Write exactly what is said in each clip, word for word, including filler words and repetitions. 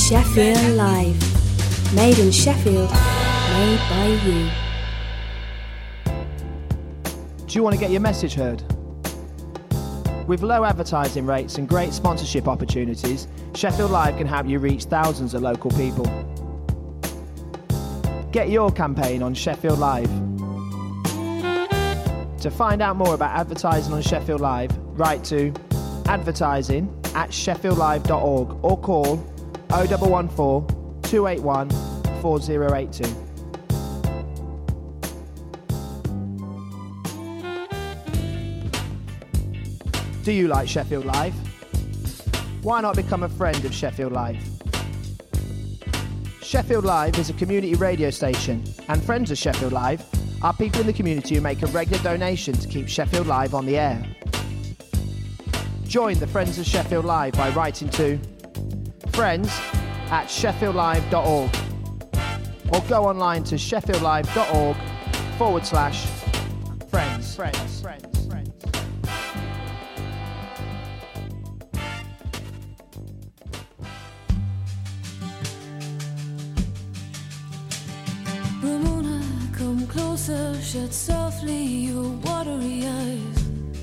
Sheffield Live. Made in Sheffield, made by you. Do you want to get your message heard? With low advertising rates and great sponsorship opportunities, Sheffield Live can help you reach thousands of local people. Get your campaign on Sheffield Live. To find out more about advertising on Sheffield Live, write to advertising at sheffield live dot org or call oh one one four, two eight one, four oh eight two. Do you like Sheffield Live? Why not become a friend of Sheffield Live? Sheffield Live is a community radio station, and friends of Sheffield Live are people in the community who make a regular donation to keep Sheffield Live on the air. Join the Friends of Sheffield Live by writing to friends at sheffield live dot org or go online to sheffield live dot org forward slash friends. Friends. Friends. Friends. Ramona, come closer, shut softly your watery eyes.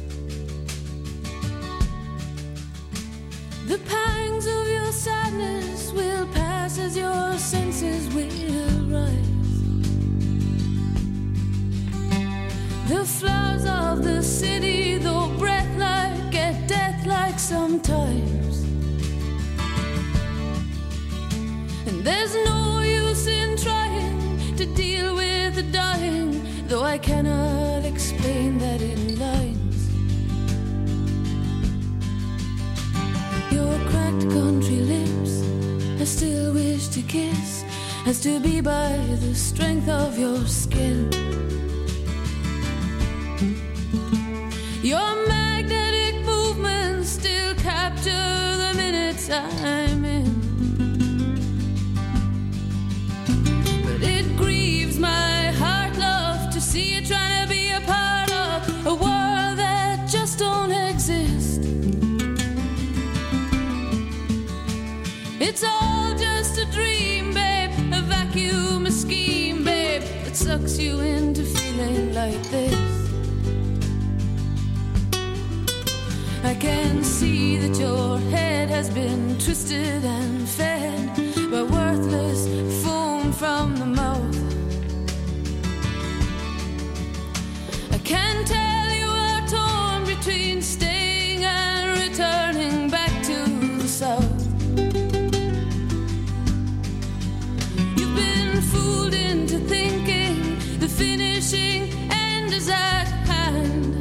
The pangs of your sadness will pass as your senses will rise. The flowers of the city, though breath-like, get death-like sometimes. And there's no use in trying to deal with the dying, though I cannot explain that in lines. Your cracked country lips I still wish to kiss, has to be by the strength of your skin. Your magnetic movements still capture the minutes I'm in. But it grieves my heart, love, to see you trying to be a part of a world that just don't exist. It's all just a dream, babe, a vacuum, a scheme, babe, that sucks you into feeling like this. I can see that your head has been twisted and fed by worthless foam from the mouth. I can tell you are torn between staying and returning back to the south. Fooled into thinking the finishing end is at hand.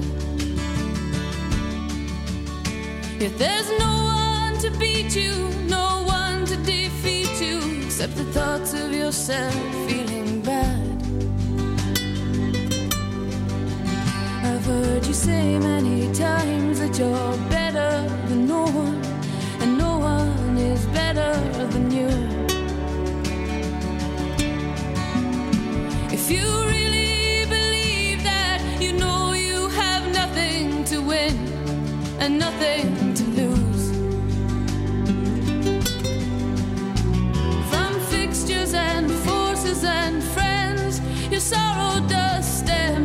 Yet there's no one to beat you, no one to defeat you, except the thoughts of yourself feeling bad. I've heard you say many times that you're better than no one, and no one is better than you. If you really believe that, you know you have nothing to win and nothing to lose. From fixtures and forces and friends, your sorrow does stem.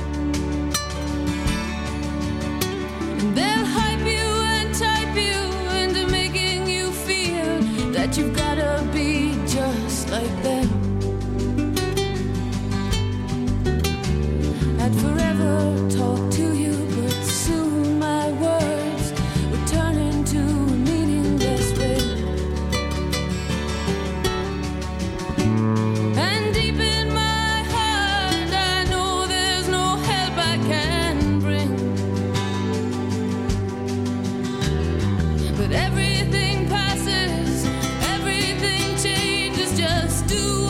And they'll hype you and type you into making you feel that you've gotta be just like them. I'd forever talk to you, but soon my words would turn into a meaningless wail. And deep in my heart, I know there's no help I can bring. But everything passes, everything changes, just do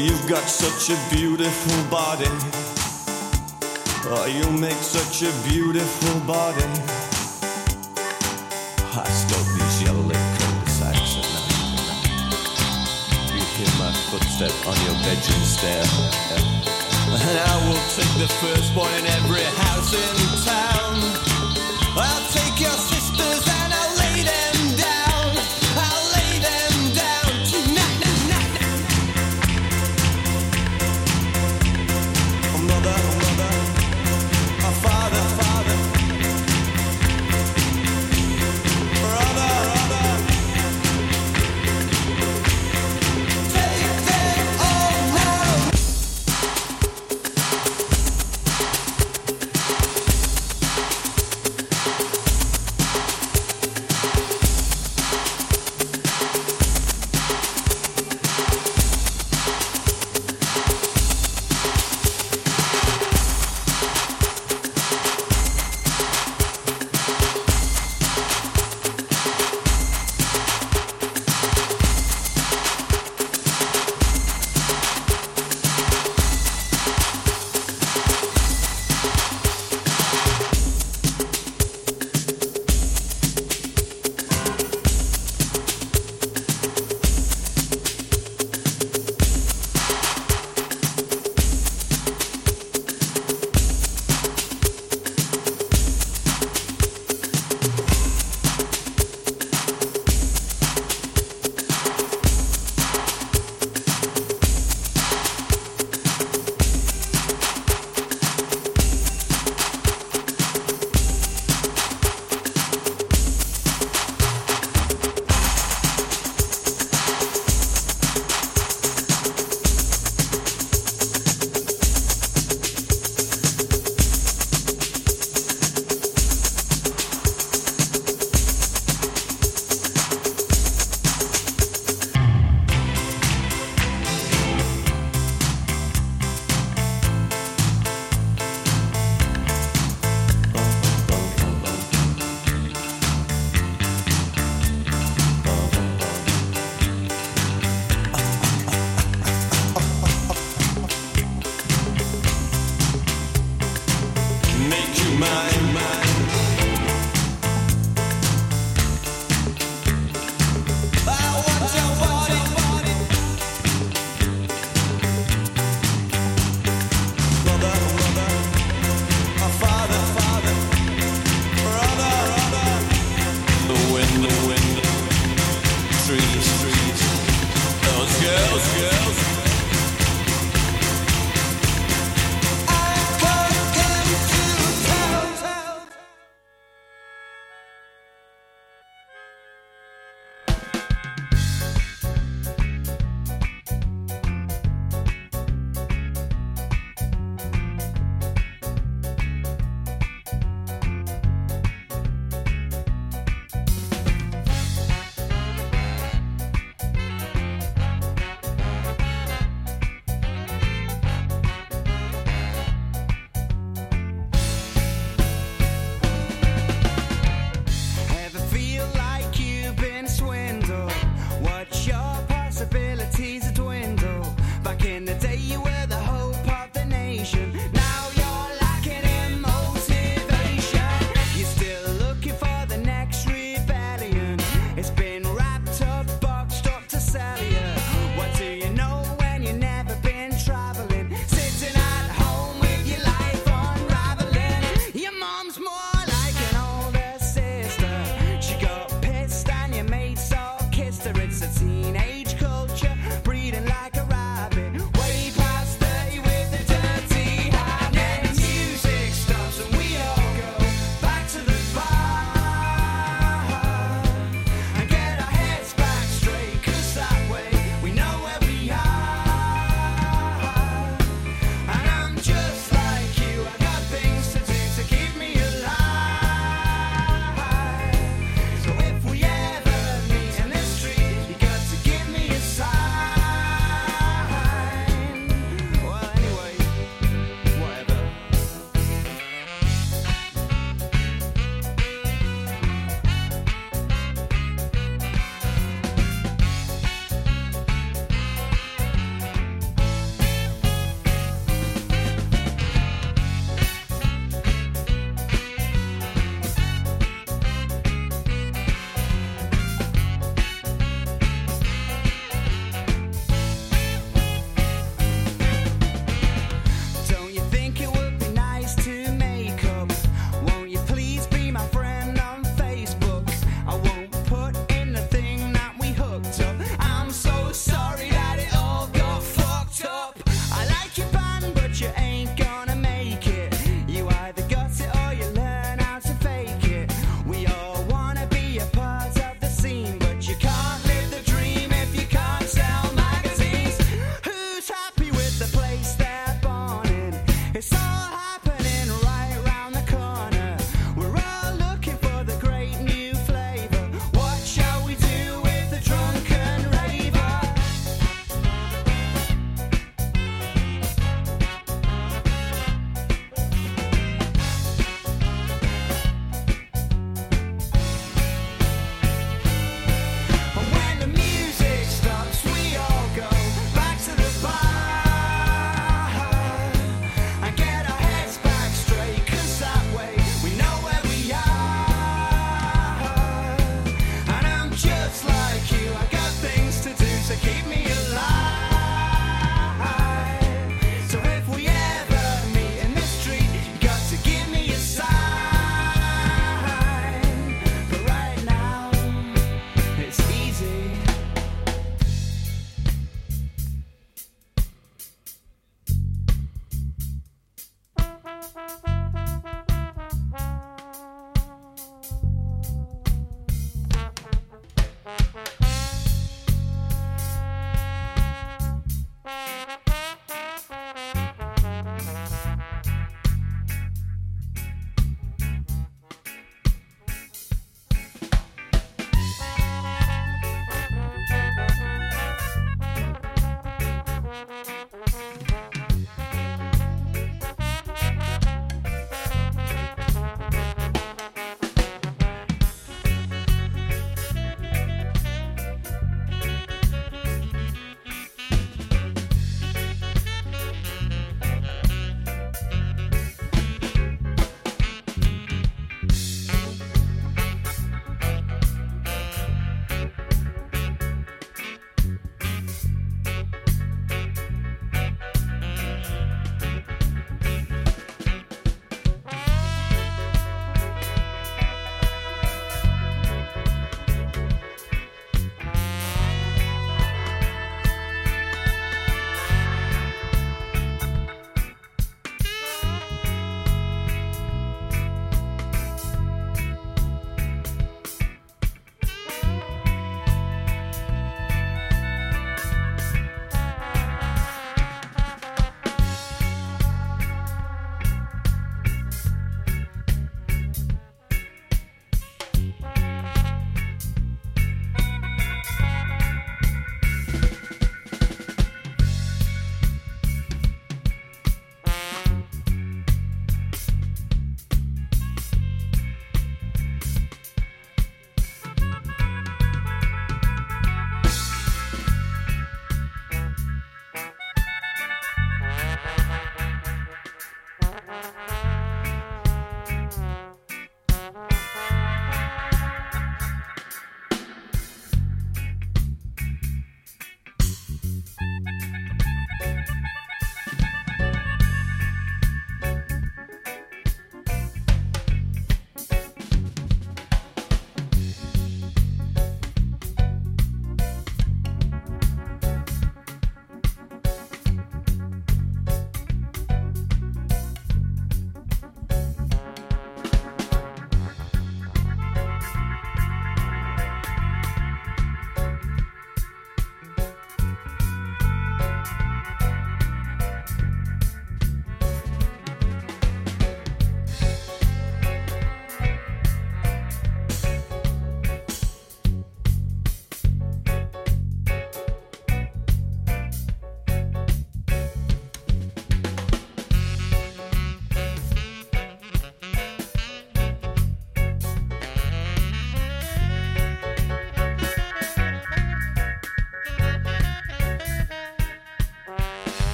You've got such a beautiful body. Oh, you make such a beautiful body. I stalk these yellow cul-de-sacs at night. You hear my footstep on your bedroom stair. And I will take the firstborn in every house in town. I'll take your sisters and I'll lay them down. I'll lay them down tonight. Mother, mother, a father, father, brother, brother. Take them all now. Make you mine, mine. I want your body, body. Mother, mother, a father, father, brother, brother. The wind, the wind, trees, trees. Those girls, girls. I can't get to town.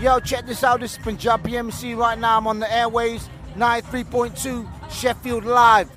Yo, check this out. This is Punjabi M C right now. I'm on the airways, ninety-three point two Sheffield Live.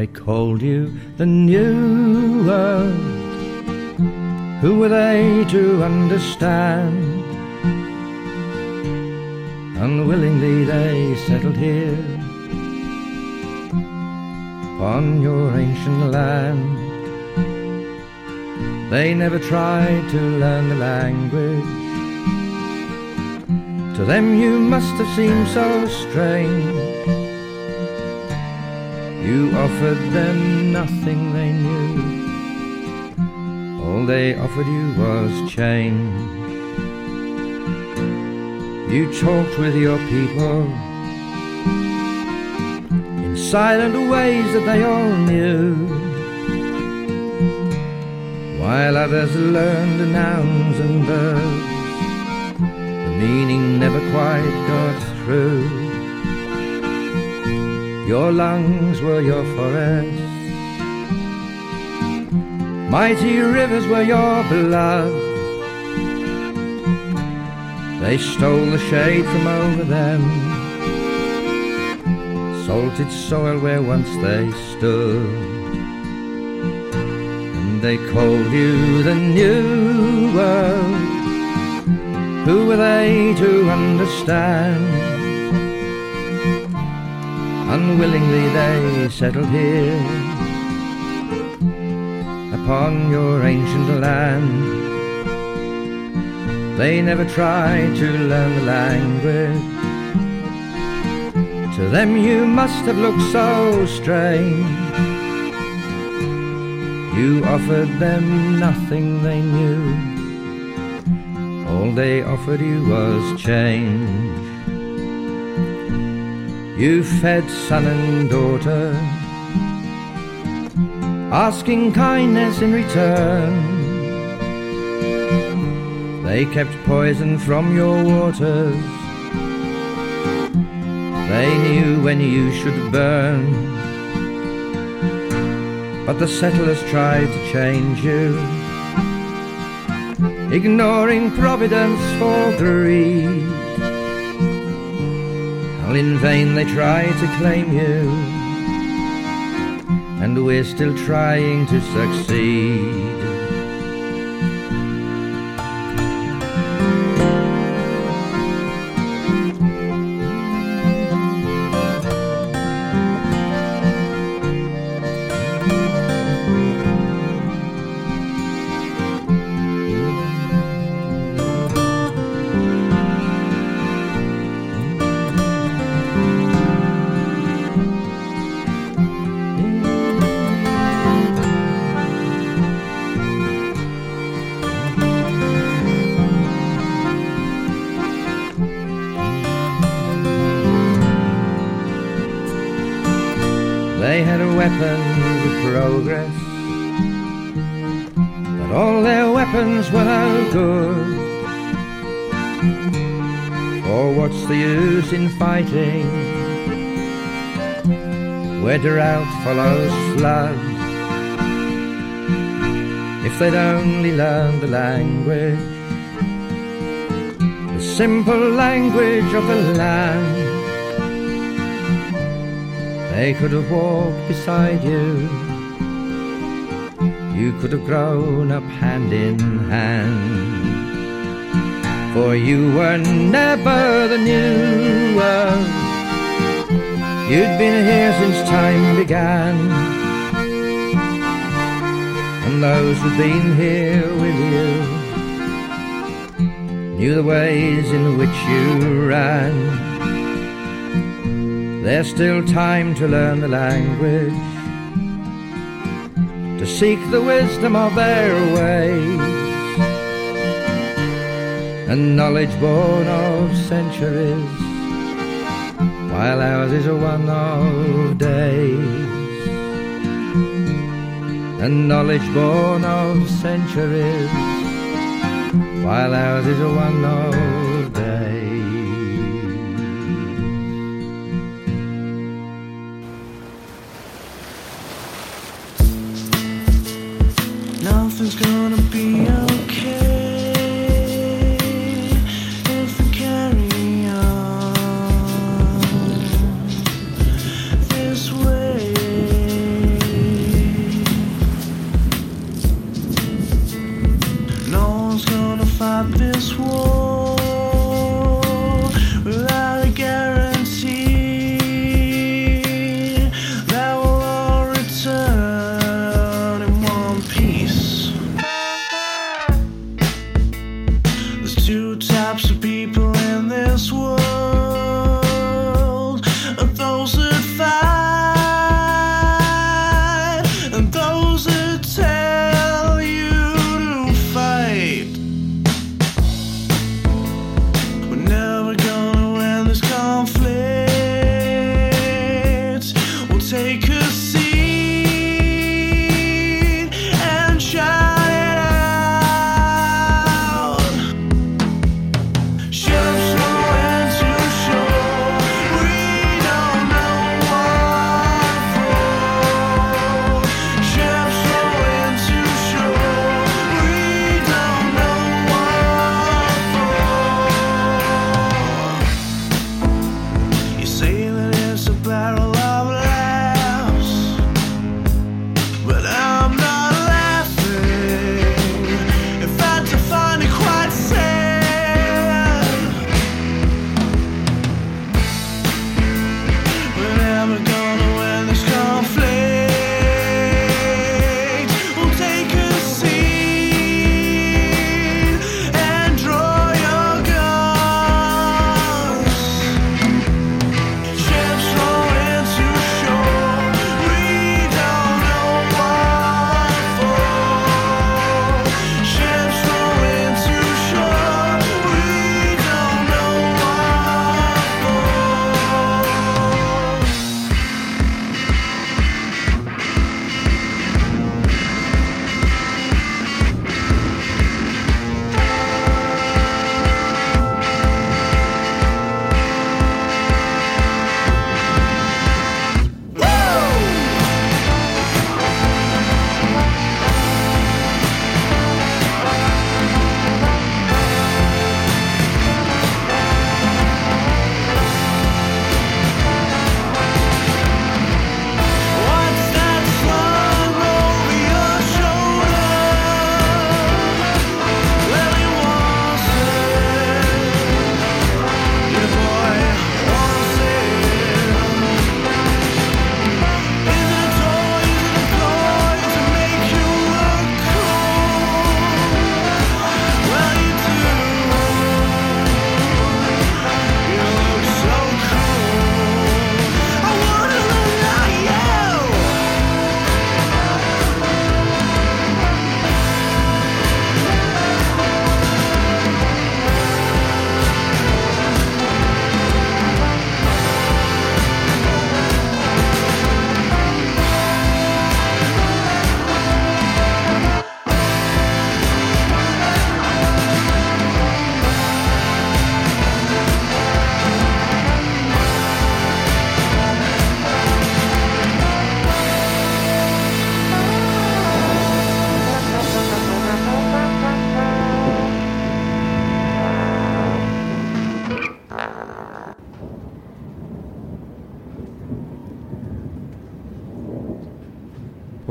They called you the New World. Who were they to understand? Unwillingly they settled here upon your ancient land. They never tried to learn the language. To them you must have seemed so strange. You offered them nothing they knew. All they offered you was change. You talked with your people in silent ways that they all knew, while others learned nouns and verbs. The meaning never quite got through. Your lungs were your forests, mighty rivers were your blood. They stole the shade from over them, salted soil where once they stood. And they called you the New World. Who were they to understand? Unwillingly they settled here upon your ancient land. They never tried to learn the language. To them you must have looked so strange. You offered them nothing they knew. All they offered you was change. You fed son and daughter, asking kindness in return. They kept poison from your waters. They knew when you should burn. But the settlers tried to change you, ignoring providence for greed. All in vain they tried to claim you, and we're still trying to succeed. They had weapons of progress, but all their weapons were no good. For what's the use in fighting where drought follows flood? If they'd only learned the language, the simple language of the land, they could have walked beside you. You could have grown up hand in hand. For you were never the New World. You'd been here since time began, and those who'd been here with you knew the ways in which you ran. There's still time to learn the language, to seek the wisdom of their ways, and knowledge born of centuries, while ours is a one of days. And knowledge born of centuries, while ours is a one of days. Nothing's gonna be okay if we carry on this way.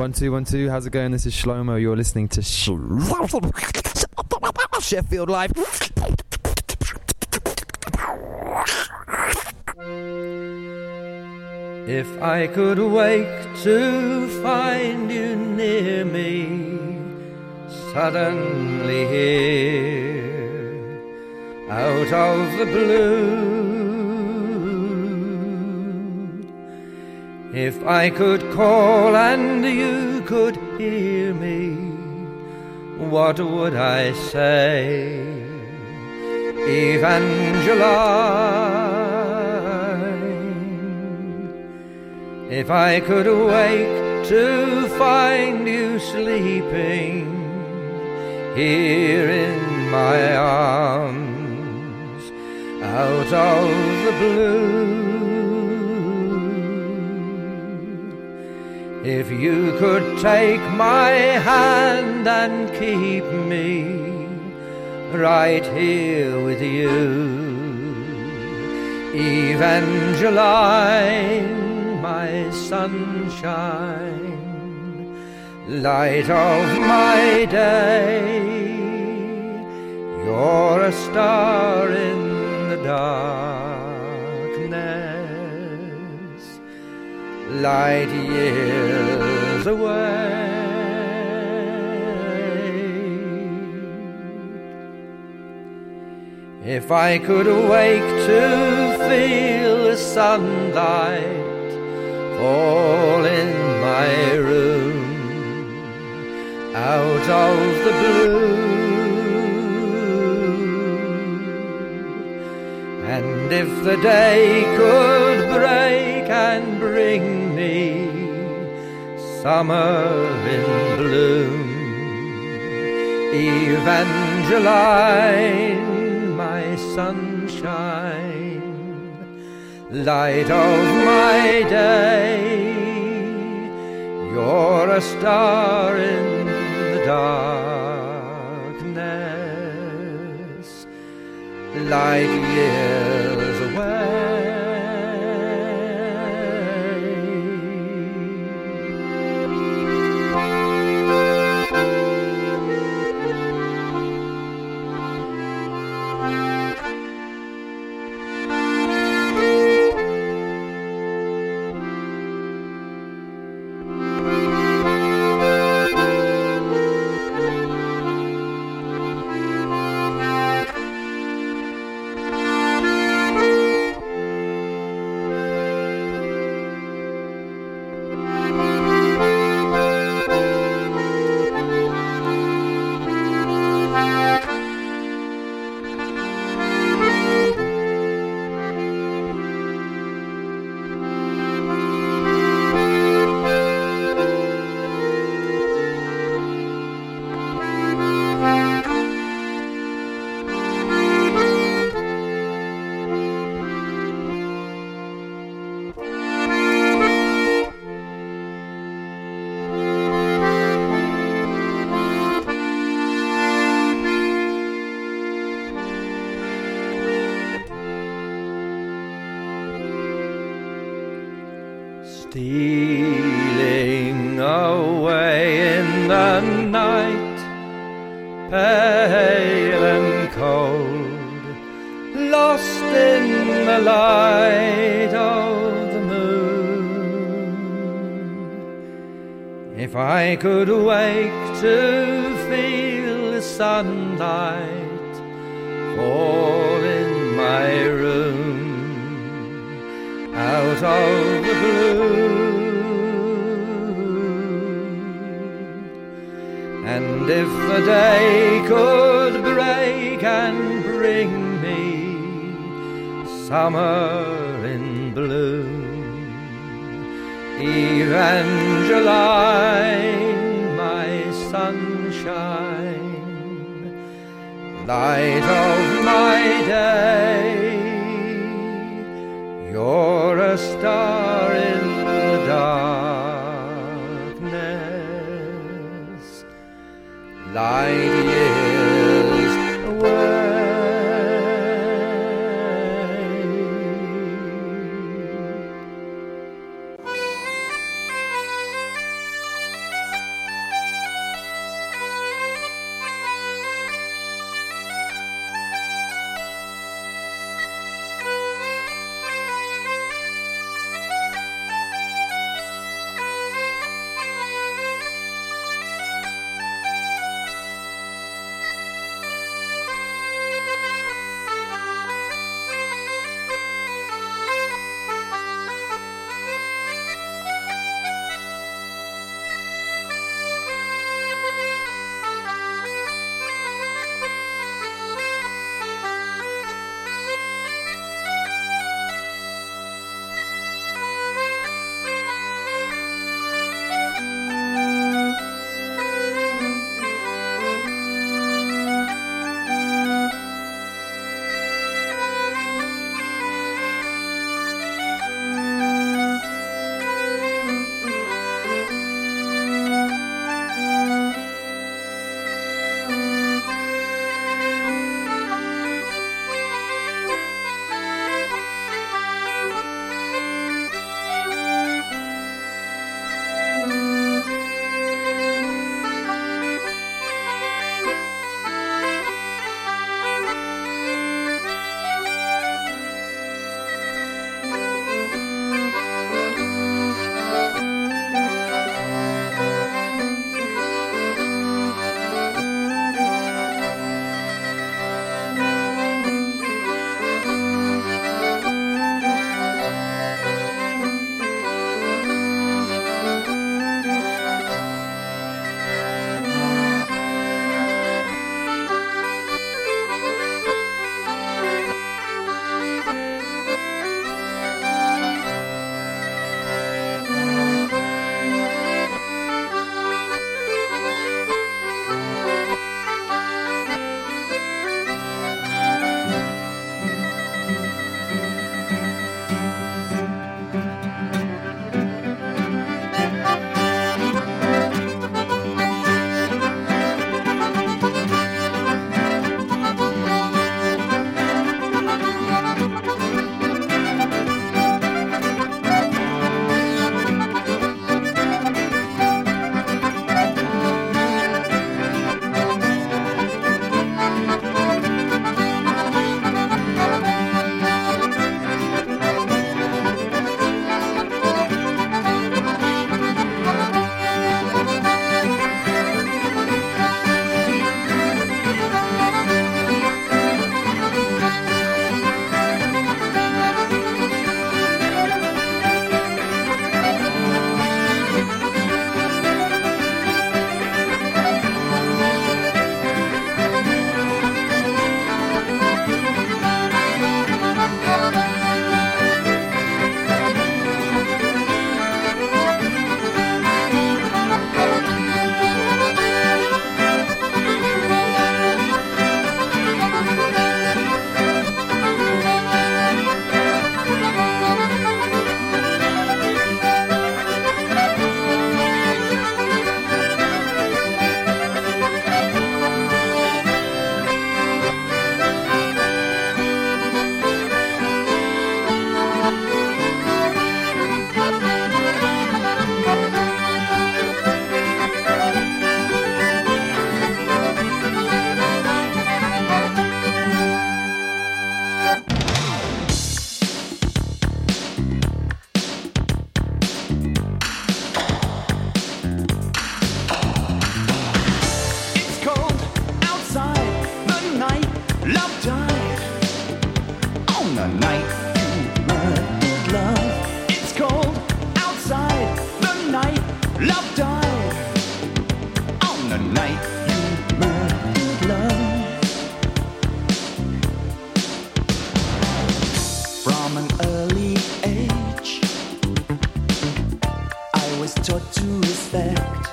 One, two, one, two. How's it going? This is Shlomo. You're listening to Sh- Sheffield Live. If I could wake to find you near me, suddenly here, out of the blue, if I could call and you could hear me, what would I say? Evangeline, if I could wake to find you sleeping here in my arms, out of the blue, if you could take my hand and keep me right here with you, Evangeline, my sunshine, light of my day, you're a star in the darkness, light years away. If I could awake to feel the sunlight fall in my room, out of the blue, and if the day could break and bring me summer in bloom, Evangeline, my sunshine, light of my day, you're a star in the darkness, light years away. Stealing away in the night, pale and cold, lost in the light of the moon. If I could wake to feel the sunlight fall in my room, out of the blue, and if the day could break and bring me summer in bloom, Evangeline, my sunshine, light of my day, you're a star in the darkness, light years away. the night you murdered love. It's cold outside the night love died. On the night you murdered love. From an early age, I was taught to respect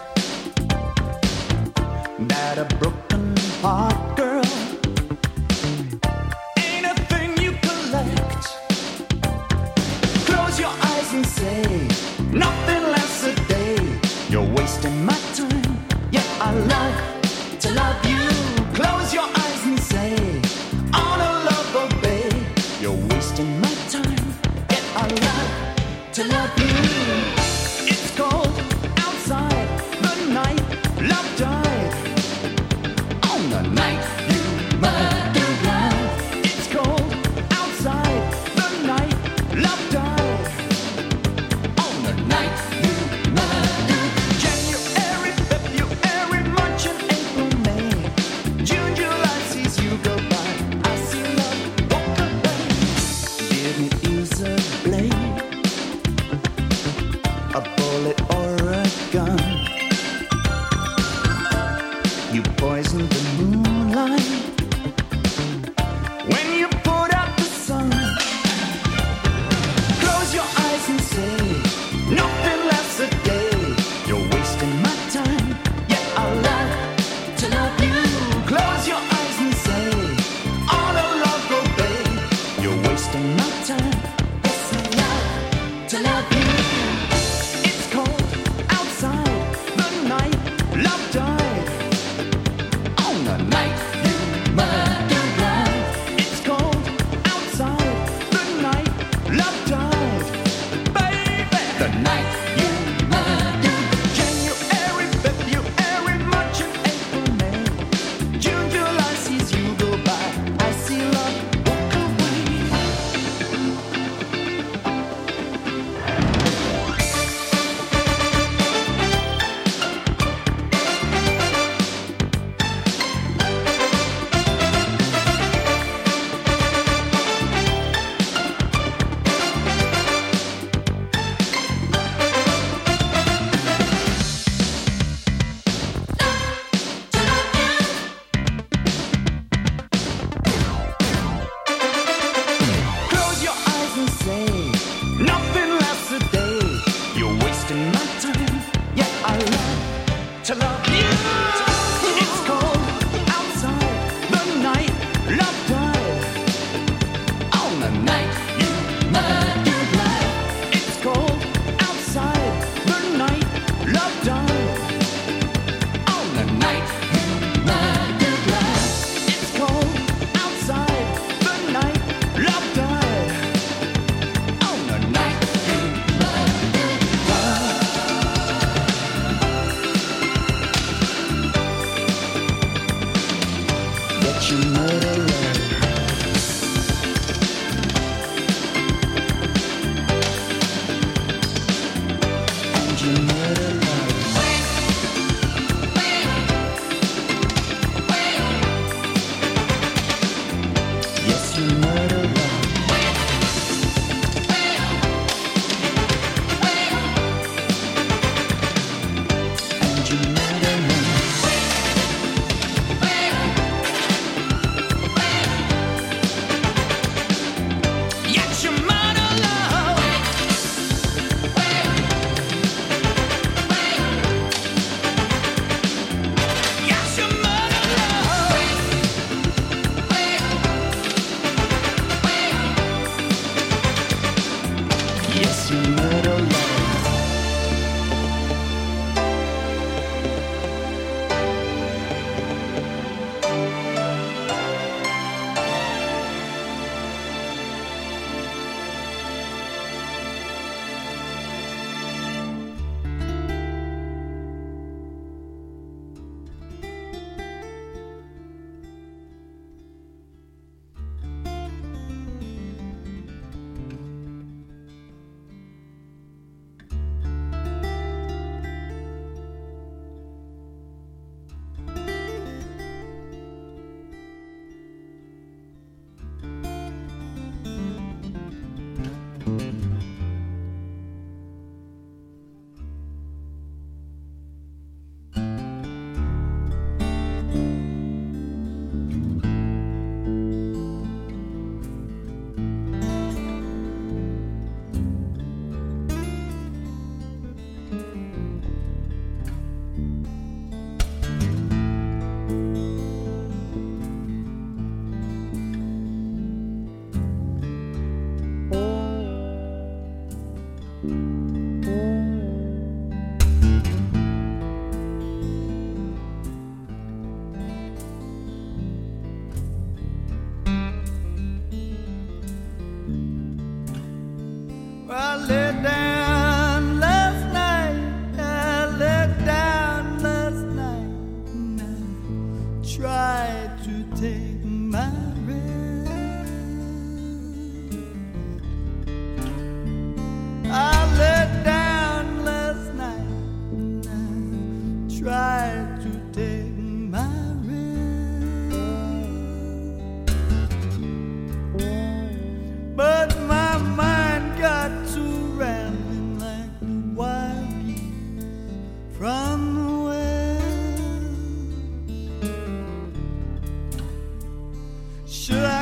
that a broken heart girl ain't a thing you collect.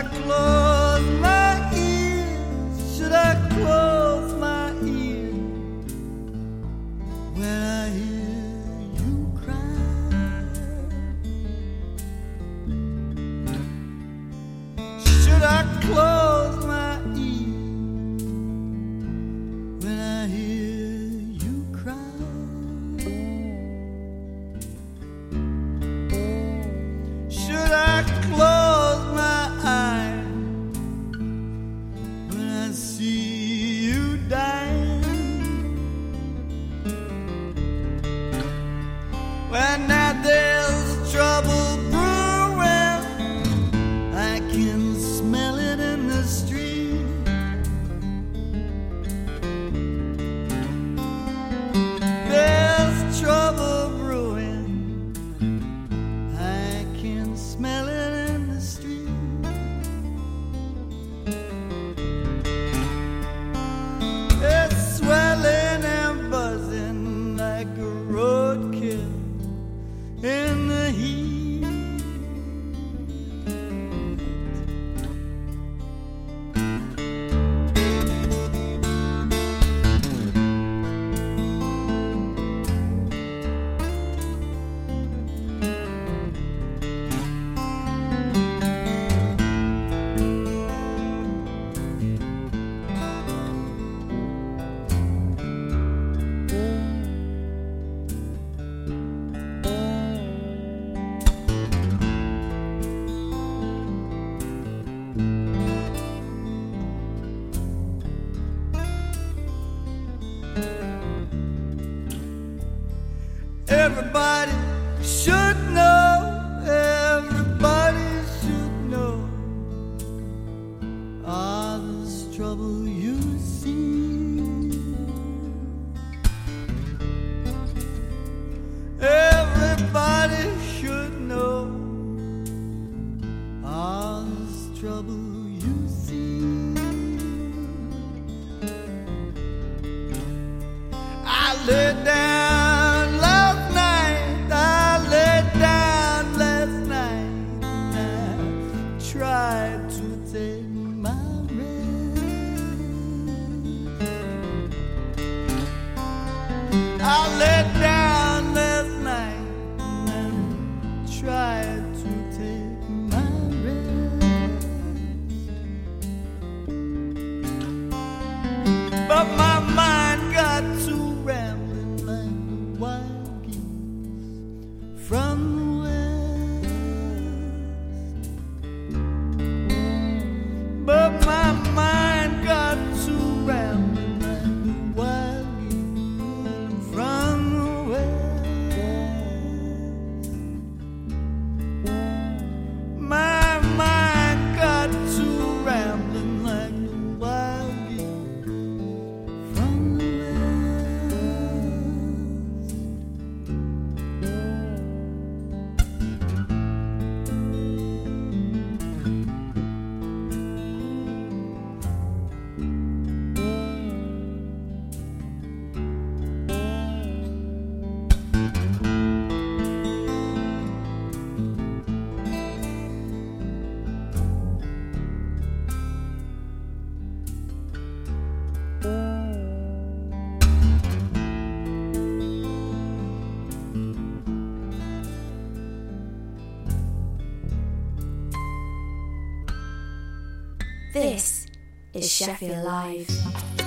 close my ears? Should I close my ears when I hear you cry? Should I close my ears when I hear you cry? Should I close my eyes when I see you dying? When now there's trouble brewing, I can smell it in the street. There's trouble brewing, I can smell it in the street. It's swelling and buzzing like a roadkill in the heat. Everybody should know, everybody should know all this trouble you see. Everybody should know all this trouble you see. I laid down last night, I laid down last night, and I tried to take my rest. I laid down last night, and I tried to take my rest. But my mind got to rambling like the wild geese from the west. But my mind got to rambling like the wild geese from the west. My mind got to rambling like the wild geese from the This is Sheffield Live.